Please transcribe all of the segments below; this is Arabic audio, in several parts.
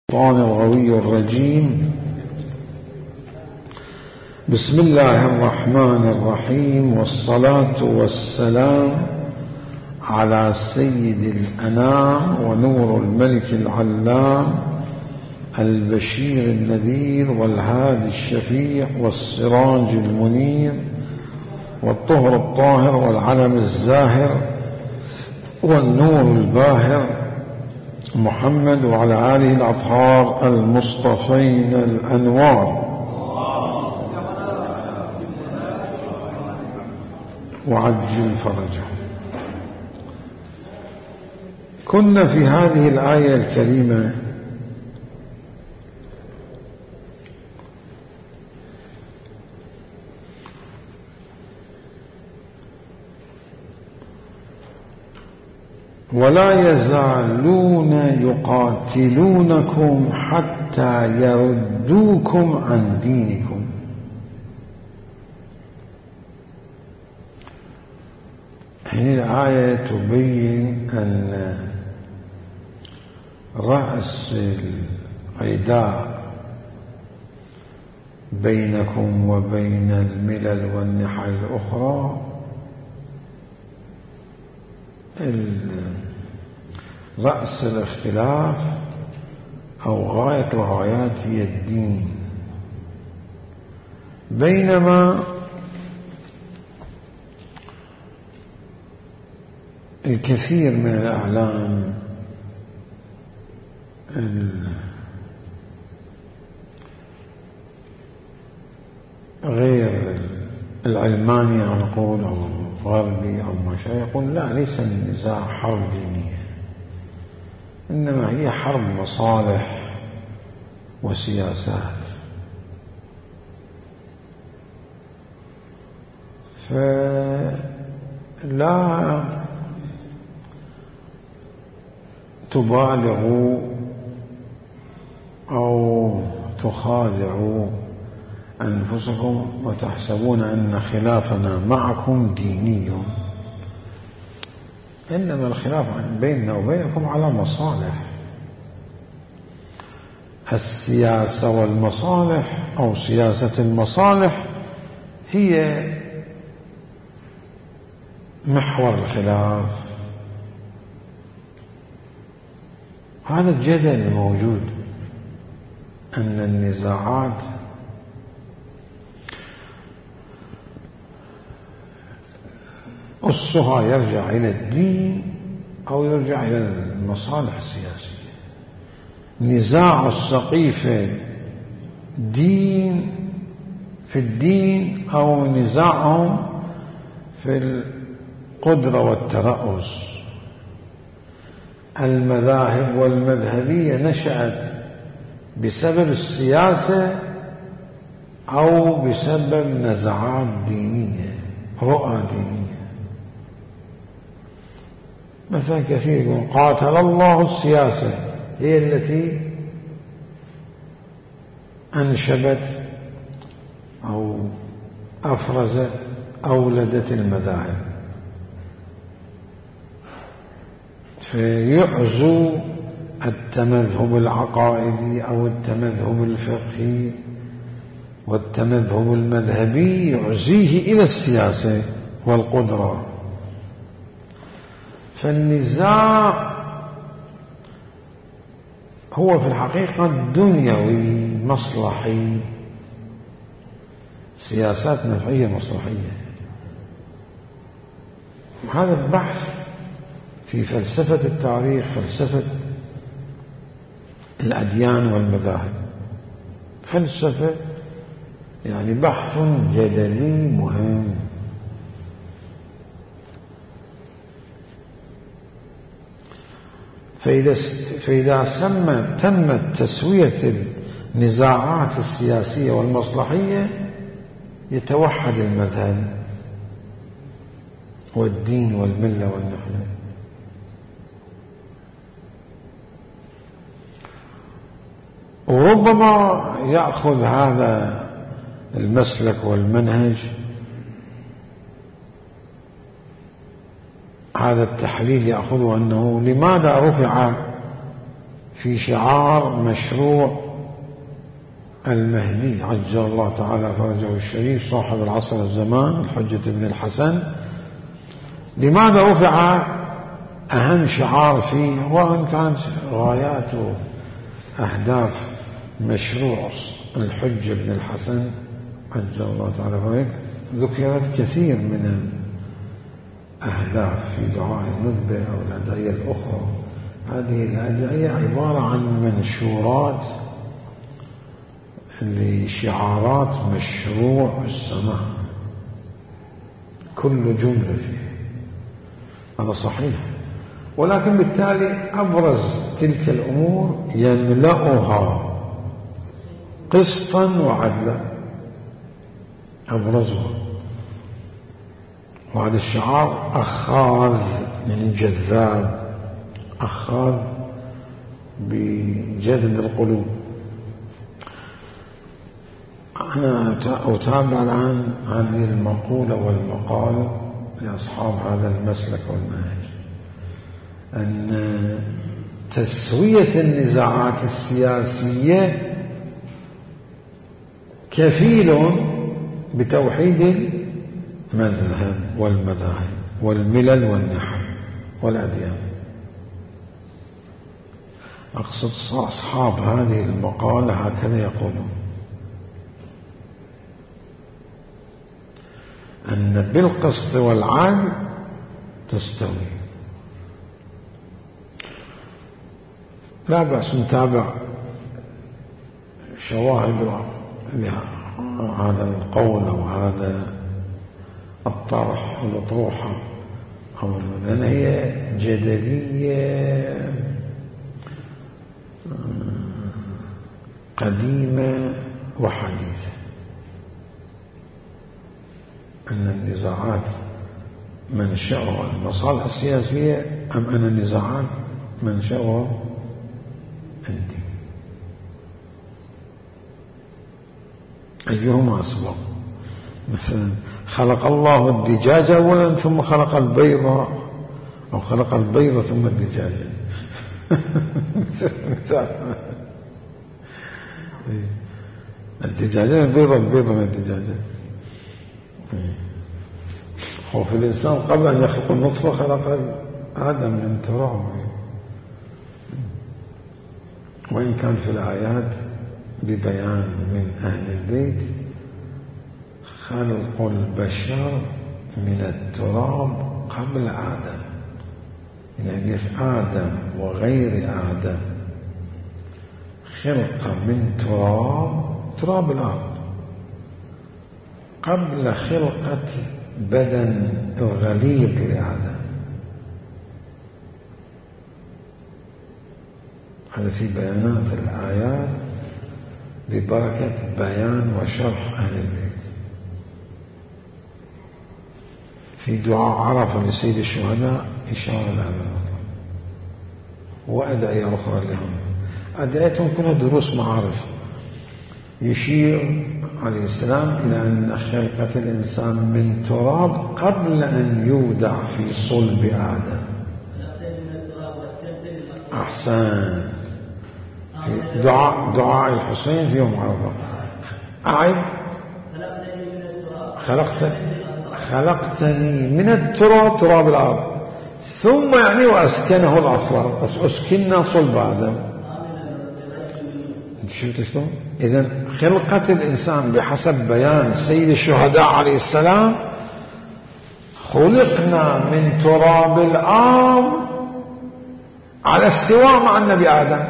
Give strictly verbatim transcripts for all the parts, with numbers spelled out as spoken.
الشيطان الغوي الرجيم. بسم الله الرحمن الرحيم، والصلاة والسلام على سيد الأنام ونور الملك العلام البشير النذير والهادي الشفيع والسراج المنير والطهر الطاهر والعلم الزاهر والنور الباهر محمد وعلى آله الأطهار المصطفين الأنوار، وعجل فرجهم. كنا في هذه الآية الكريمة ولا يزالون يقاتلونكم حتى يردوكم عن دينكم. هذه الآية تبين أن رأس العداء بينكم وبين الملل والنحل الأخرى رأس الاختلاف أو غاية الغايات هي الدين، بينما الكثير من الأعلام غير العلماني نقول أو الغربي أو ما شاء يقول لا، ليس النزاع حرب دينية، إنما هي حرب مصالح وسياسات. فلا تبالغوا أو تخادعوا أنفسكم وتحسبون أن خلافنا معكم ديني، إنما الخلاف بيننا وبينكم على مصالح. السياسة والمصالح أو سياسة المصالح هي محور الخلاف. هذا الجدل الموجود أن النزاعات أصها يرجع إلى الدين أو يرجع إلى المصالح السياسية. نزاع السقيفة دين في الدين أو نزاعهم في القدرة والترأس. المذاهب والمذهبية نشأت بسبب السياسة أو بسبب نزعات دينية، رؤى دينية. مثلا كثير يقول قاتل الله السياسة، هي التي أنشبت أو أفرزت أولدت المذاهب، فيعزو التمذهب العقائدي أو التمذهب الفقهي والتمذهب المذهبي يعزيه إلى السياسة والقدرة. فالنزاع هو في الحقيقة دنيوي مصلحي، سياسات نفعية مصلحية. هذا البحث في فلسفة التاريخ، فلسفة الأديان والمذاهب، فلسفة يعني بحث جدلي مهم. فإذا, فإذا سمى تمت تسوية النزاعات السياسية والمصلحية يتوحد المذهب والدين والملة والنحلة. وربما يأخذ هذا المسلك والمنهج، هذا التحليل يأخذه أنه لماذا رفع في شعار مشروع المهدي عجل الله تعالى فرجه الشريف صاحب العصر والزمان الحجة بن الحسن. لماذا رفع أهم شعار فيه؟ وإن كانت غايات وأهداف مشروع الحجة بن الحسن عجل الله تعالى فرجه ذكرت كثير من الأهداف في دعاء الندبة أو الأدعية الأخرى. هذه الأدعية عبارة عن منشورات لشعارات مشروع السماء، كل جملة فيه، هذا صحيح. ولكن بالتالي أبرز تلك الأمور يملأها قسطا وعدلا، أبرزها. وهذا الشعار أخاذ يعني جذاب، أخاذ بجذب القلوب. أنا أتابع الآن هذه المقولة والمقال لأصحاب هذا المسلك والمنهج، أن تسوية النزاعات السياسية كفيل بتوحيد المذهب والمذاهب والملل والنحو والأديان. أقصد أصحاب هذه المقالة هكذا يقولون، أن بالقسط والعدل تستوي. لا بأس نتابع شواهد هذا القول أو هذا الطرح والأطروحة، لأن هي جدلية قديمة وحديثة. أن النزاعات منشأها المصالح السياسية أم أن النزاعات منشأها الدين؟ أيهما أسبق؟ مثلا خلق الله الدجاج أولا ثم خلق البيضة، أو خلق البيضة ثم الدجاج. الدجاجة البيضة، البيضة من الدجاجة. وفي الإنسان قبل أن يخلق النطفة خلق آدم من تراب. وإن كان في الآيات ببيان من أهل البيت خلق البشر من التراب قبل آدم، يعني آدم وغير آدم خلق من تراب، تراب الأرض، قبل خلقة بدن الغليظ لآدم. هذا في بيانات الآيات ببركة بيان وشرح أهل البيت. في دعاء عرفة لسيد الشهداء إشارة لهذا المطلب، وأدعية أخرى لهم، أدعيتهم كلها دروس معارف. يشير عليه السلام إلى أن خلقة الإنسان من تراب قبل أن يودع في صلب آدم. أحسن. في دعاء دعاء الحسين في يوم عرفة، أعد خلقت خلقتني من التراب، تراب الأرض، ثم يعني وأسكنه الأصل، أسكننا صلب آدم. شفت شلون؟ إذن خلقة الإنسان بحسب بيان سيد الشهداء عليه السلام خلقنا من تراب الأرض على استواء مع النبي آدم.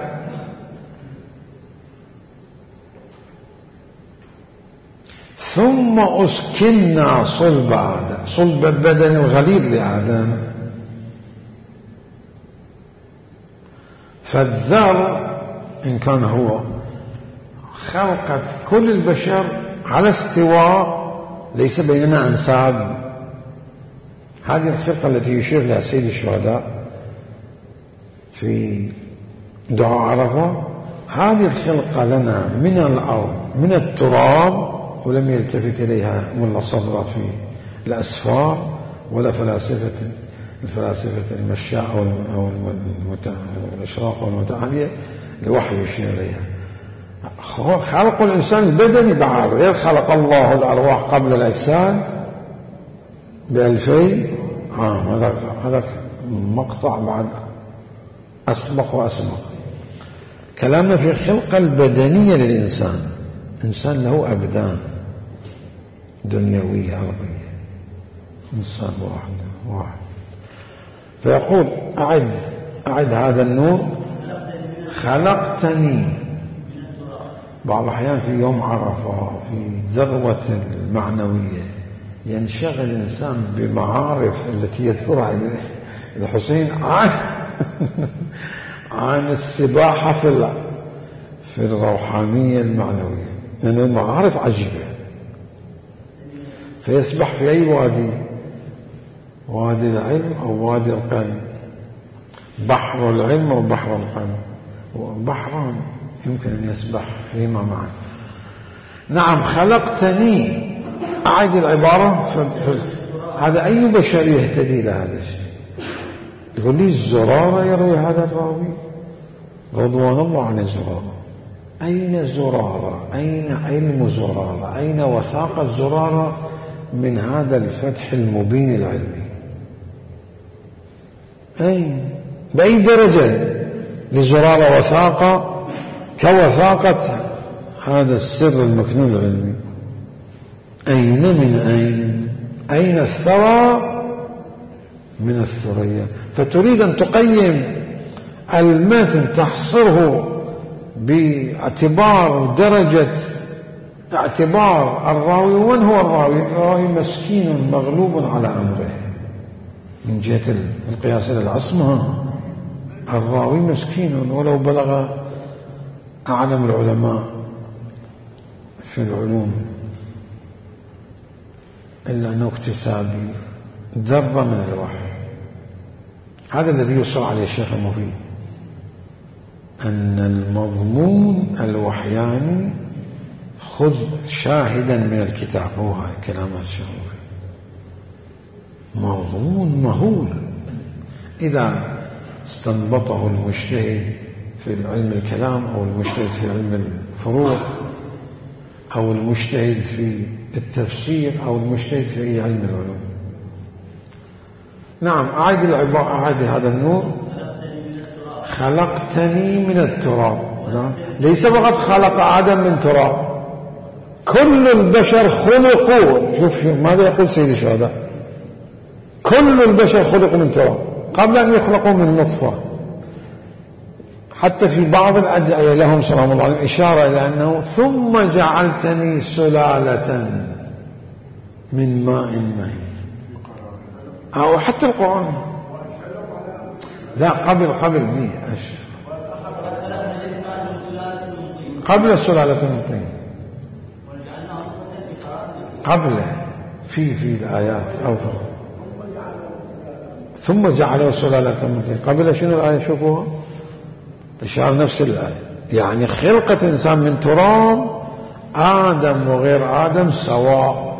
ثم أسكننا صلب آدم، صلب البدن الغليظ لآدم. فالذر إن كان هو خلقت كل البشر على استواء، ليس بيننا أنساب. هذه الخلقة التي يشير لها سيد الشهداء في دعاء عرفة، هذه الخلقة لنا من الأرض من التراب، ولم يلتفت إليها ولا صدر في الأسفار ولا فلاسفة الفلاسفة المشاء أو الإشراق والمتعالية، الوحي يشير إليها. خلق الإنسان البدني بعد، غير خلق الله الأرواح قبل الأجساد بألفي عام. هذا هذا مقطع بعد أسبق وأسبق. كلامنا في الخلقة البدنية للإنسان. إنسان له أبدان دنيوية أرضية، إنسان واحد واحد. فيقول أعد أعد هذا النور. خلقتني. بعض الأحيان في يوم عرفة في ذروة المعنوية ينشغل الإنسان بمعارف التي يذكرها الحسين عن عن السباحة في في الروحانية المعنوية، لأن يعني المعارف عجيبة. فيسبح في أي وادي، وادي العلم أو وادي القلب، بحر العلم أو بحر القلب، بحران يمكن أن يسبح فيما معا. نعم خلقتني. أعد العبارة. هذا أي بشر يهتدي لهذا الشيء؟ تقول لي الزرارة يروي هذا الراوي رضوان الله عن الزرارة. أين زرارة؟ أين علم زرارة؟ أين وثاقة زرارة من هذا الفتح المبين العلمي؟ أين؟ بأي درجة لزرارة وثاقة كوثاقة هذا السر المكنون العلمي؟ أين من أين؟ أين الثرى من الثريا؟ فتريد أن تقيم المتن تحصره باعتبار درجة اعتبار الراوي. ومن هو الراوي؟ الراوي مسكين مغلوب على أمره من جهة القياس إلى العصمة. الراوي مسكين ولو بلغ أعلم العلماء في العلوم إلا أنه اكتسابي ذرة من الوحي. هذا الذي يصر عليه الشيخ المفيد، أن المضمون الوحياني خذ شاهدا من الكتاب. هو هاي كلام الشيخ المفيد، مضمون مهول إذا استنبطه المجتهد في علم الكلام أو المجتهد في علم الفروع أو المجتهد في التفسير أو المجتهد في أي علم العلوم. نعم أعد العبارة. أعد هذا النور. خلقتني من التراب. نعم. ليس فقط خلق آدم من تراب، كل البشر خلقوا. شوف ماذا يقول سيد الشهداء؟ كل البشر خلقوا من تراب قبل أن يخلقوا من نطفة. حتى في بعض الأدعية لهم سلام الله عليهم إشارة إلى أنه ثم جعلتني سلالة من ماء مهين. أو حتى القرآن لا قبل قبل دي قبل السلالة من طين، قبل في في الآيات أو ثم جعله سلالة من طين. قبل شنو الآية؟ شوفوها إشارة نفس الآية، يعني خلقة إنسان من تراب. آدم وغير آدم سواء.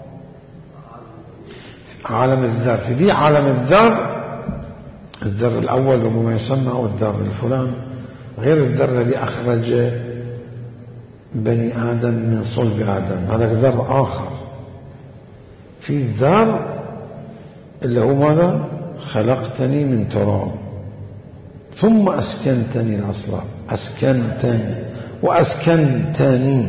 عالم الذر في دي عالم الذر، الذر الأول ربما يسمى أو الذر الفلان، غير الذر الذي أخرج بني آدم من صلب آدم، هذا ذر آخر. في ذر اللي هو ماذا؟ خلقتني من تراب ثم أسكنتني الأصلاب. أسكنتني وأسكنتني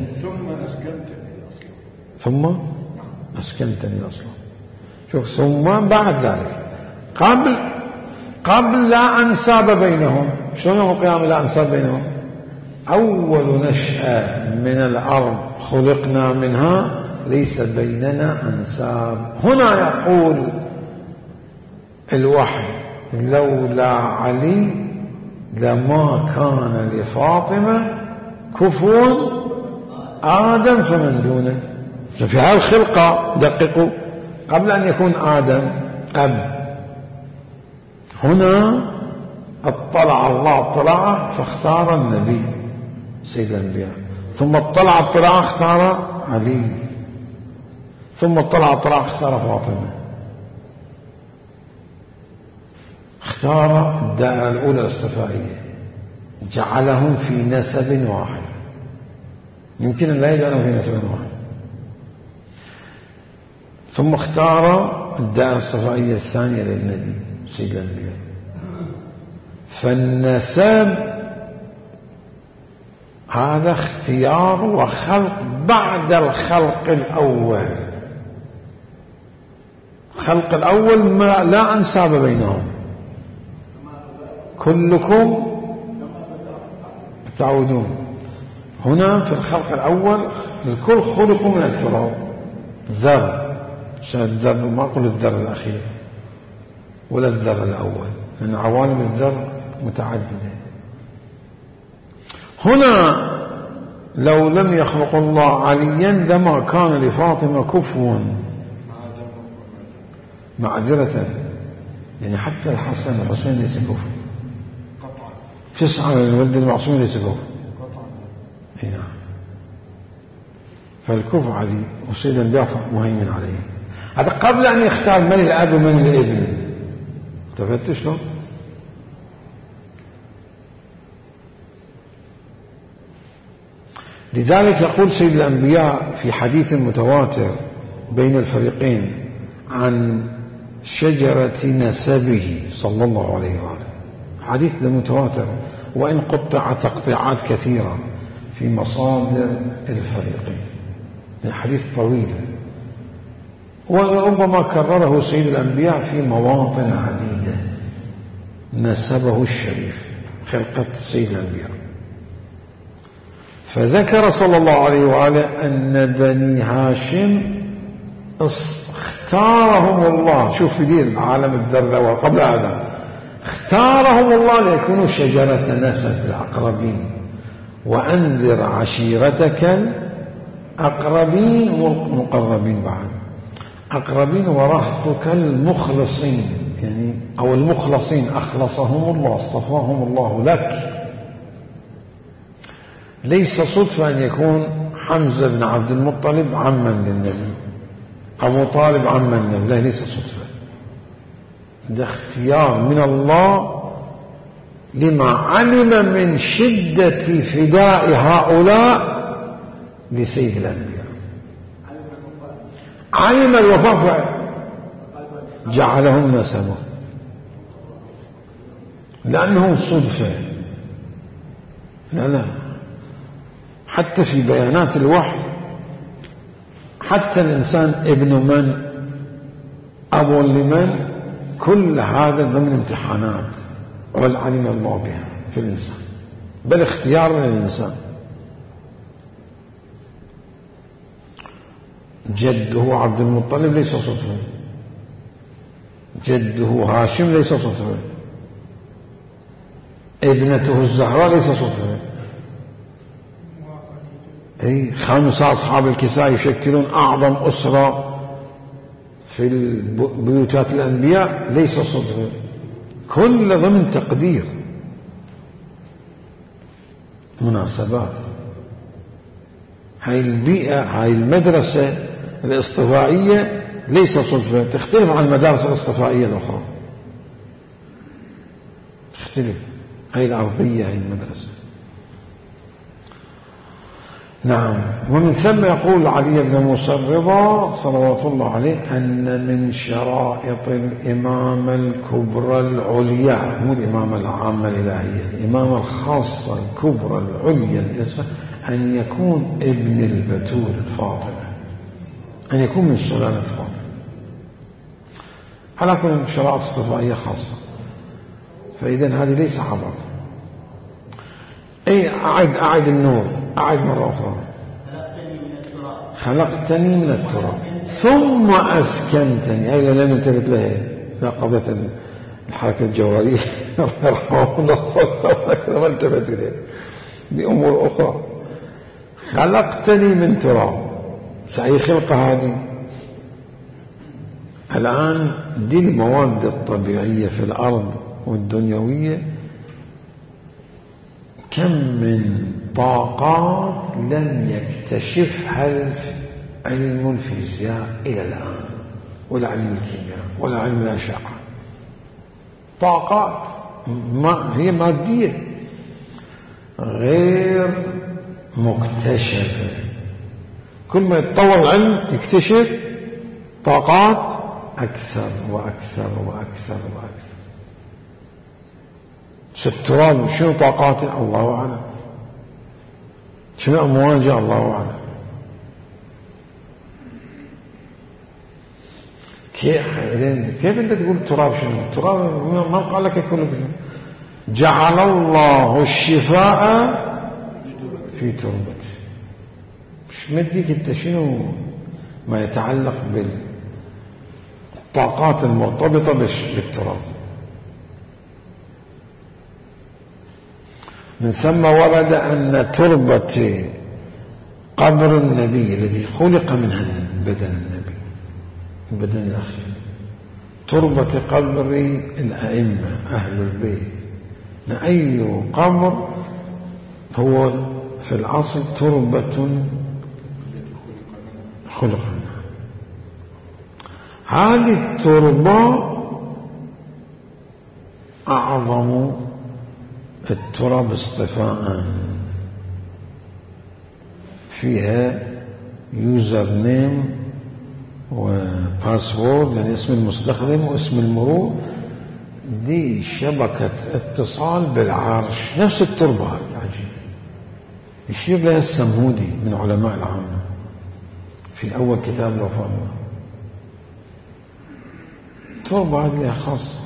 ثم أسكنتني الأصلاب. شوف ثم بعد ذلك قبل قبل لا أنساب بينهم. شلون يوم القيامة لا أنساب بينهم؟ أول نشأة من الأرض خلقنا منها ليس بيننا أنساب. هنا يقول الوحي لولا علي لما كان لفاطمة كفوا آدم فمن دونه. في هذه الخلقة دققوا، قبل أن يكون آدم أب، هنا اطلع الله اطلاعه فاختار النبي سيد الأنبياء، ثم اطلع اطلاعه اختار علي، ثم اطلع اطلاعه اختار فاطمة. اختار الدائرة الأولى الاصطفائية جعلهم في نسب واحد، يمكن أن لا يجعلهم في نسب واحد. ثم اختار الدائرة الصفائية الثانية للنبي سيد الأنبياء. فالنسب هذا اختيار وخلق بعد الخلق الأول. الخلق الأول ما لا أنساب بينهم، كلكم تعودون. هنا في الخلق الأول الكل خلقوا من التراب، ذر، الذر ما أقول الذر الأخير ولا الذر الأول، لأن عوالم الذر متعددة. هنا لو لم يخلق الله عليا لما كان لفاطمة كفوا معذرة، يعني حتى الحسن والحسين ليس كفوا، تسعة من الولد المعصوم ليس كفوا. نعم. فالكفو علي وسيد الأنبياء مهيمن عليه. هذا قبل أن يختار من الأب ومن الابن. التفت شلون؟ لذلك يقول سيد الأنبياء في حديث متواتر بين الفريقين عن شجرة نسبه صلى الله عليه وآله، حديث متواتر وإن قطع تقطيعات كثيرة في مصادر الفريقين، حديث طويل وربما كرره سيد الأنبياء في مواطن عديدة. نسبه الشريف خلقة سيد الأنبياء. فذكر صلى الله عليه وآله أن بني هاشم اختارهم الله، شوف في دين عالم الذرة وقبل هذا، اختارهم الله ليكونوا شجرة نسب الأقربين. وأنذر عشيرتك الأقربين والمقربين بعد، أقربين ورهطك المخلصين، يعني أو المخلصين أخلصهم الله اصطفاهم الله لك. ليس صدفة أن يكون حمزة بن عبد المطلب عما للنبي، أبو طالب عما للنبي، لا ليس صدفة، ده اختيار من الله لما علم من شدة فداء هؤلاء لسيد الأنبياء. علم الوفاء جعلهم نسبا، لأنهم صدفة. لا لا، حتى في بيانات الوحي، حتى الإنسان ابن من أبو لمن، كل هذا ضمن امتحانات والعلم الله بها في الإنسان، بل اختيار من الإنسان. جده عبد المطلب ليس صدفة، جده هاشم ليس صدفة، ابنته الزهراء ليس صدفة. أي خمسة أصحاب الكساء يشكلون أعظم أسرة في بيوتات الأنبياء، ليس صدفة، كل ضمن تقدير مناسبات. هاي البيئة، هاي المدرسة الاصطفائية ليس صدفة، تختلف عن المدارس الاصطفائية الأخرى، تختلف. هاي الأرضية، هاي المدرسة. نعم. ومن ثم يقول علي بن موسى الرضا صلوات الله عليه أن من شرائط الإمامة الكبرى العليا، مو الإمامة العامة الإلهية، الإمامة الخاصة الكبرى العليا، أن يكون ابن البتول الفاطمة، أن يكون من سلالة فاطمة، على كل شرائط اصطفائية خاصة. فإذا هذه ليس عبر. أي أعد أعد النور، أعد مرة أخرى. خلقتني من التراب ثم أسكنتني، أي لم يلتفت له لا قضية الحركة الجوارية رحمه الله صلى الله عليه وسلم، ما التفت إليه بأمور أخرى. خلقتني من تراب، سأي خلقة هذه. الآن دي المواد الطبيعية في الأرض والدنيوية، كم من طاقات لم يكتشفها علم الفيزياء إلى الآن، ولا علم الكيمياء ولا علم الأشعة. طاقات ما هي مادية، غير مكتشفة. كل ما يتطور العلم يكتشف طاقات أكثر وأكثر وأكثر وأكثر. التراب شنو طاقاته الله أعلم، شنو أمواجه الله أعلم. كيف كيف أنت تقول التراب شنو؟ التراب ما قال لك يكون كذا. جعل الله الشفاء في تربته. مش مديك أنت شنو ما يتعلق بالطاقات المرتبطة بالتراب. من ثم ورد أن تربة قبر النبي الذي خلق منها بدن النبي بدن الأخير، تربة قبر الأئمة أهل البيت، أي قبر هو في الأصل تربة خلق منها. هذه التربة أعظم التراب اصطفاء، فيها يوزر نيم وباسورد يعني اسم المستخدم واسم المرور، دي شبكة اتصال بالعرش. نفس التربة هذه عجيب، يشير لها السمهودي من علماء العامة في أول كتاب الوفاء. التربة هذه لها خاصة،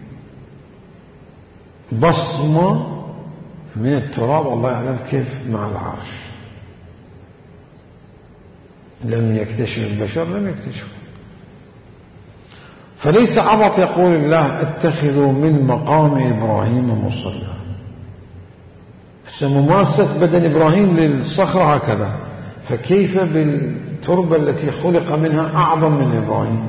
بصمة من التراب الله يعلم كيف مع العرش. لم يكتشف البشر، لم يكتشف. فليس عبط يقول الله اتخذوا من مقام إبراهيم مصلى. مماسة بدن إبراهيم للصخرة هكذا، فكيف بالتربة التي خلق منها أعظم من إبراهيم؟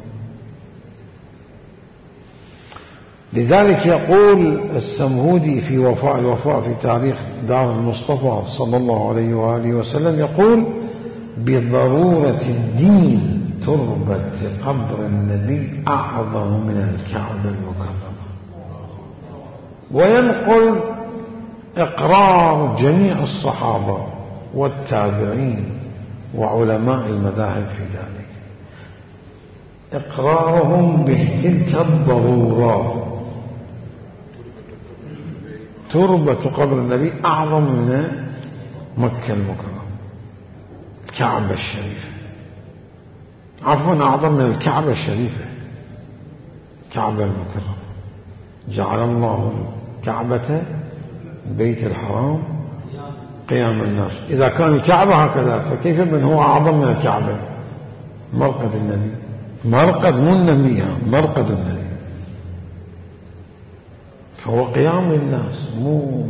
لذلك يقول السمهودي في وفاء الوفاء في تاريخ دار المصطفى صلى الله عليه وآله وسلم، يقول بضرورة الدين تربة قبر النبي أعظم من الكعبة المكرمة. وينقل إقرار جميع الصحابة والتابعين وعلماء المذاهب في ذلك، إقرارهم بتلك الضرورة. تربة قبر النبي أعظم من مكة المكرمة، الكعبة الشريفة، عفوا أعظم من الكعبة الشريفة، الكعبة المكرمة. جعل الله الكعبة بيت الحرام قيام الناس. إذا كان الكعبة هكذا فكيف من هو أعظم من الكعبة؟ مرقد النبي، مرقد مو النبي، مرقد النبي، فهو قيام للناس، مو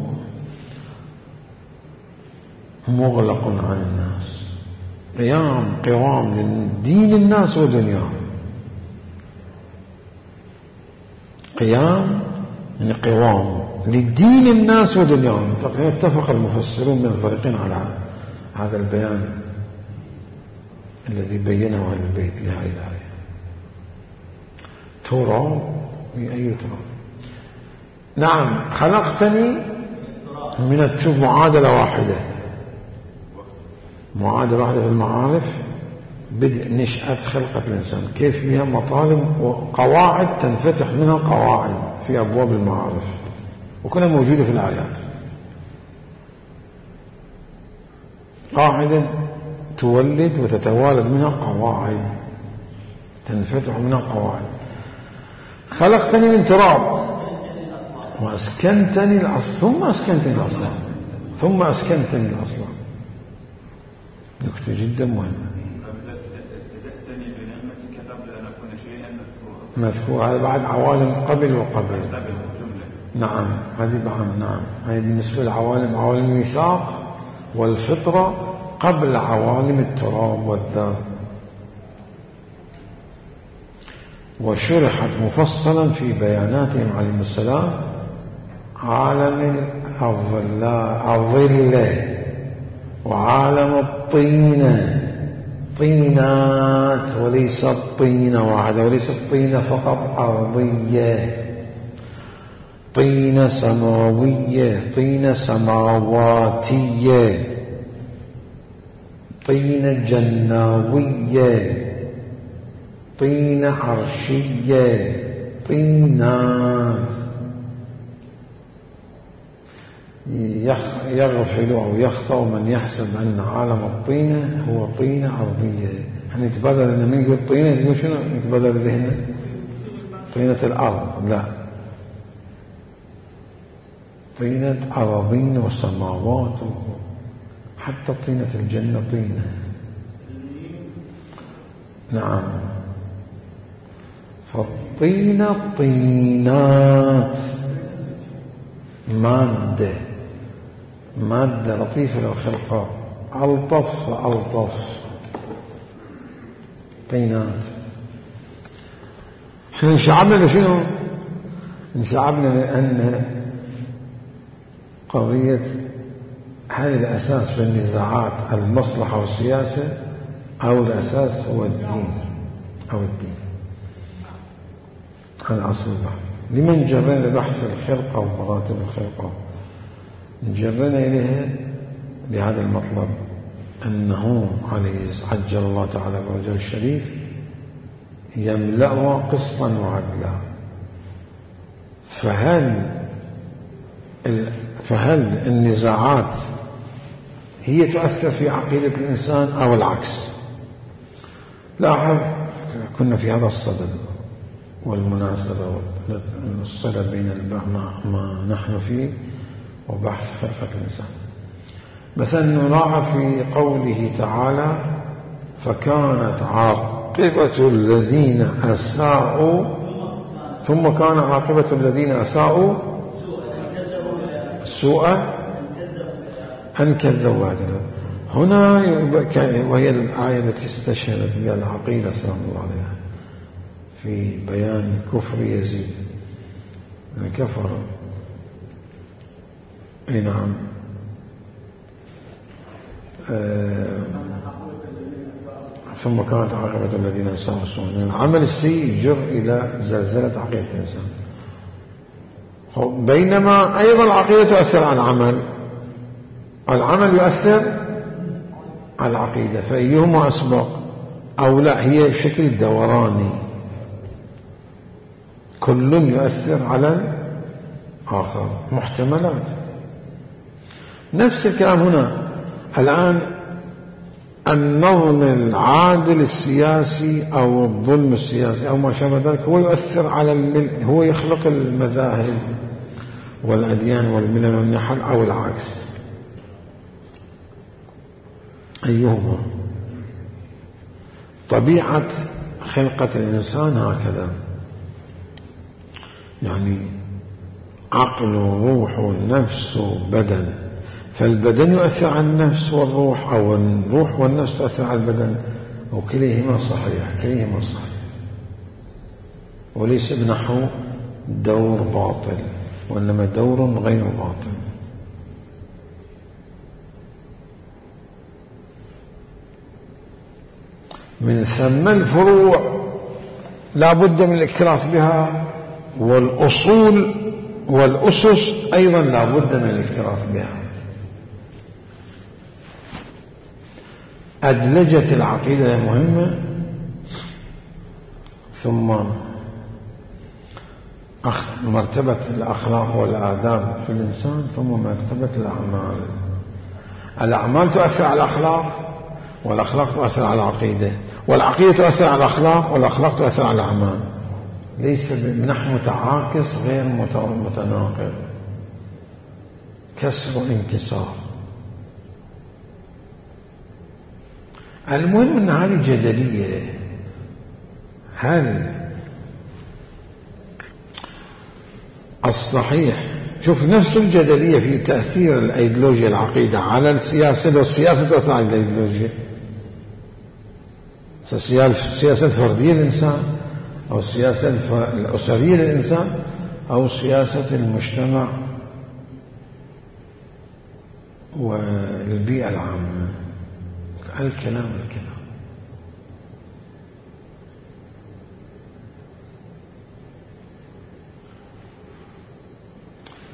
مغلق عن الناس، قيام قوام لدين الناس ودنياهم. قيام يعني قوام لدين الناس ودنياهم. لكن اتفق المفسرون من الفريقين على هذا البيان الذي بينه أهل البيت لهذه الآية. تراب بأي تراب؟ نعم، خلقتني من التراب. معادلة واحدة، معادلة واحدة في المعارف، بدء نشأة خلقة الإنسان، كيف فيها مطالب وقواعد تنفتح منها قواعد في أبواب المعارف، وكلها موجودة في الآيات. قاعدة تولد وتتوالد منها قواعد، تنفتح منها قواعد. خلقتني من تراب وأسكنتني الأصل، ثم أسكنتني الأصل، ثم أسكنتني الأصل. نكتة جدا مهمة. مذكور هذا بعد عوالم قبل وقبل. نعم هذه بعد، نعم هذه بالنسبة للعوالم، عوالم الميثاق والفطرة قبل عوالم التراب والذات. وشرحت مفصلا في بياناتهم عليهم السلام عالم الظلة وعالم الطينة، طينات وليست طينة واحدة، وليست طينة فقط أرضية. طينة سماوية، طينة سماواتية، طينة جناوية، طينة عرشية، طينات. يغفل أو يخطأ من يحسب أن عالم الطينة هو طينة أرضية. يعني يتبادل أن من يقول طينة يقول شنو؟ يتبادل ذهنه طينة الأرض. لا، طينة أراضين وسماوات، حتى طينة الجنة طينة. نعم. فالطينة طينات، مادة مادة لطيفة للخلقة، ألطف فألطف، طينات. احنا انشعبنا لشنو؟ انشعبنا لأن قضية هذه الأساس في النزاعات المصلحة والسياسة، أو الأساس هو الدين أو الدين. هذا أصل البحث. لمن جرنا بحث الخلقة ومراتب الخلقة؟ جرنا إليها لهذا المطلب، أنه عليه عجل الله تعالى فرجه الشريف يملأها قسطا وعدلا. فهل فهل النزاعات هي تؤثر في عقيدة الإنسان أو العكس؟ لاحظ، كنا في هذا الصدد والمناسبة والصلة بين ما نحن فيه وبحث خلقة الإنسان. مثلا نلاحظ في قوله تعالى: فكانت عاقبة الذين أساءوا ثم كان عاقبة الذين أساءوا سوءا أن كذبوا آياتنا. هنا وهي الآية التي استشهدت بها العقيلة سلام الله عليها في بيان كفر يزيد، كفر. اي نعم. آه ثم كانت عاقبة الذين أساءوا سوءا. العمل السيء يجر إلى زلزلة عقيدة الإنسان، بينما أيضا العقيدة تؤثر على العمل، العمل يؤثر على العقيدة، فأيهما أسبق أو لا؟ هي بشكل دوراني، كل يؤثر على الآخر، محتملات. نفس الكلام هنا الآن. النظم العادل السياسي أو الظلم السياسي أو ما شابه ذلك هو يؤثر على المل... هو يخلق المذاهب والأديان والملل والنحل، أو العكس؟ أيهما؟ طبيعة خلقة الإنسان هكذا، يعني عقل وروح ونفس وبدن، فالبدن يؤثر على النفس والروح، أو الروح والنفس تؤثر على البدن، وكليهما صحيح، كليهما صحيح، وليس بنحو دور باطل، وإنما دور غير باطل. من ثم الفروع لا بد من الاكتراث بها، والأصول والأسس أيضا لا بد من الاكتراث بها. أدلجة العقيدة مهمة، ثم مرتبة الأخلاق والآداب في الإنسان، ثم مرتبة الأعمال. الأعمال تؤثر على الأخلاق، والأخلاق تؤثر على العقيدة، والعقيدة تؤثر على الأخلاق، والأخلاق تؤثر على الأعمال. ليس بنحو متعاكس غير متناقض، كسر وانكسار. المهم أن هذه جدلية. هل الصحيح، شوف نفس الجدلية في تأثير الأيديولوجيا العقيدة على السياسة، والسياسة تؤثر على الأيديولوجيا، السياسة الفردية للإنسان، أو السياسة الأسرية للإنسان، أو سياسة المجتمع والبيئة العامة. الكلام الكلام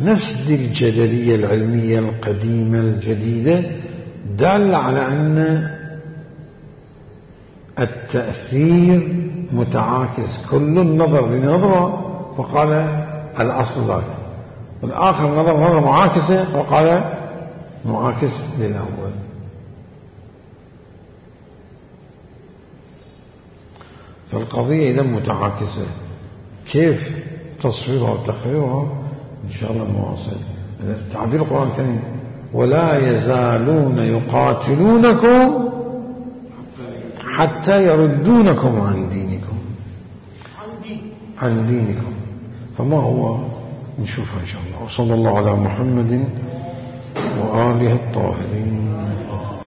نفس دي الجدلية العلمية القديمة الجديدة دالة على أن التأثير متعاكس، كل نظر لنظرة فقال الأصل ذاك، والآخر نظر نظرة معاكسة فقال معاكس للأول. فالقضية إذا متعاكسة، كيف تصويرها وتقريرها إن شاء الله نواصل. تعبير القرآن الكريم ولا يزالون يقاتلونكم حتى يردونكم عن دينكم عن دينكم فما هو نشوفها إن شاء الله. وصلى الله على محمد وآله الطاهرين.